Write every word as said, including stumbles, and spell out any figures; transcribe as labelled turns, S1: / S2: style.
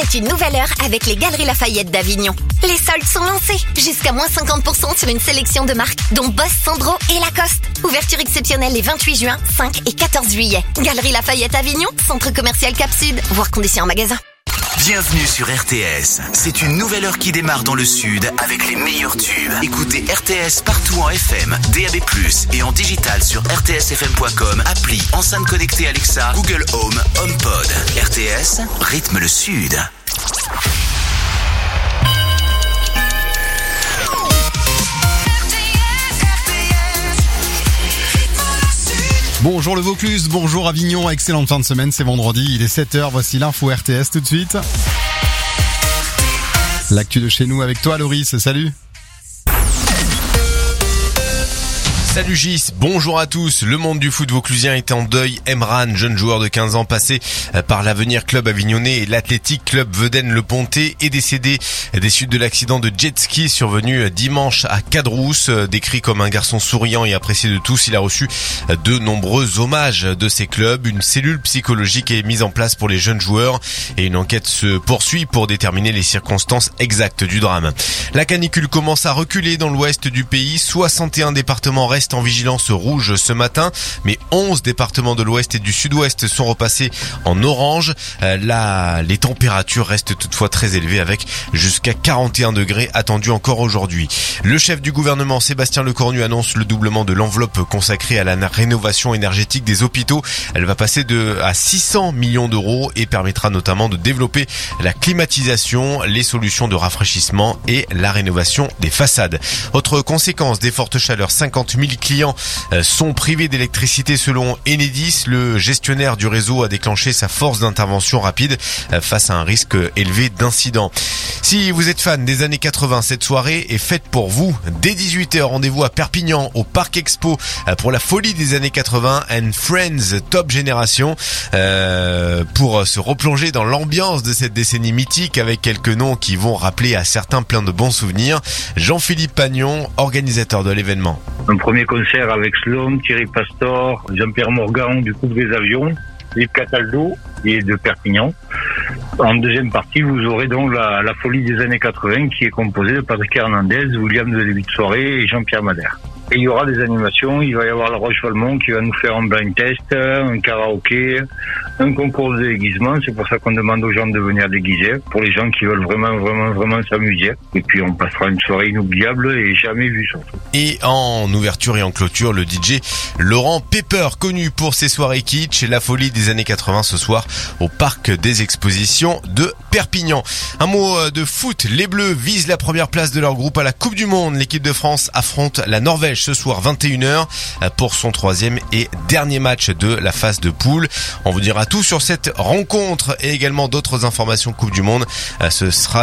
S1: C'est une nouvelle heure avec les Galeries Lafayette d'Avignon. Les soldes sont lancés. Jusqu'à moins cinquante pour cent sur une sélection de marques, dont Boss, Sandro et Lacoste. Ouverture exceptionnelle les vingt-huit juin, cinq et quatorze juillet. Galeries Lafayette Avignon, centre commercial Cap Sud, voire conditions en magasin.
S2: Bienvenue sur R T S. C'est une nouvelle heure qui démarre dans le sud avec les meilleurs tubes. Écoutez R T S partout en F M, D A B plus, et en digital sur r t s f m point com, appli, enceinte connectée Alexa, Google Home, HomePod. R T S, rythme le sud.
S3: Bonjour le Vaucluse, bonjour Avignon, excellente fin de semaine, c'est vendredi, il est sept heures, voici l'info R T S tout de suite. L'actu de chez nous avec toi Loris, salut.
S4: Salut Gis, bonjour à tous. Le monde du foot vauclusien est en deuil. Emran, jeune joueur de quinze ans passé par l'Avenir Club Avignonnais et l'Athletic Club Veden-le-Pontet, est décédé des suites de l'accident de jet ski survenu dimanche à Cadrousse. Décrit comme un garçon souriant et apprécié de tous, il a reçu de nombreux hommages de ses clubs. Une cellule psychologique est mise en place pour les jeunes joueurs et une enquête se poursuit pour déterminer les circonstances exactes du drame. La canicule commence à reculer dans l'ouest du pays. soixante et un départements restent en vigilance rouge ce matin, mais onze départements de l'ouest et du sud-ouest sont repassés en orange. Euh, là, les températures restent toutefois très élevées avec jusqu'à quarante et un degrés attendus encore aujourd'hui. Le chef du gouvernement, Sébastien Lecornu, annonce le doublement de l'enveloppe consacrée à la rénovation énergétique des hôpitaux. Elle va passer de à six cents millions d'euros et permettra notamment de développer la climatisation, les solutions de rafraîchissement et la rénovation des façades. Autre conséquence des fortes chaleurs, cinquante mille clients sont privés d'électricité selon Enedis. Le gestionnaire du réseau a déclenché sa force d'intervention rapide face à un risque élevé d'incidents. Si vous êtes fan des années quatre-vingts, cette soirée est faite pour vous. Dès dix-huit heures, rendez-vous à Perpignan au Parc Expo pour la folie des années quatre-vingts and Friends Top Génération, euh, pour se replonger dans l'ambiance de cette décennie mythique avec quelques noms qui vont rappeler à certains plein de bons souvenirs. Jean-Philippe Pagnon, organisateur de l'événement.
S5: Un premier concert avec Slom, Thierry Pastor, Jean-Pierre Morgan du groupe des avions, Yves Cataldo et de Perpignan. En deuxième partie, vous aurez donc la, la folie des années quatre-vingts qui est composée de Patrick Hernandez, William de début de soirée et Jean-Pierre Madère. Et il y aura des animations, il va y avoir la Roche Valmont qui va nous faire un blind test, un karaoké, un concours de déguisement. C'est pour ça qu'on demande aux gens de venir déguiser, pour les gens qui veulent vraiment, vraiment, vraiment s'amuser. Et puis on passera une soirée inoubliable et jamais vue surtout.
S4: Et en ouverture et en clôture, le D J Laurent Pepper, connu pour ses soirées kitsch, la folie des années quatre-vingts ce soir au Parc des Expositions de Perpignan. Un mot de foot, les Bleus visent la première place de leur groupe à la Coupe du Monde. L'équipe de France affronte la Norvège ce soir vingt et une heures pour son troisième et dernier match de la phase de poule. On vous dira tout sur cette rencontre et également d'autres informations Coupe du Monde. Ce sera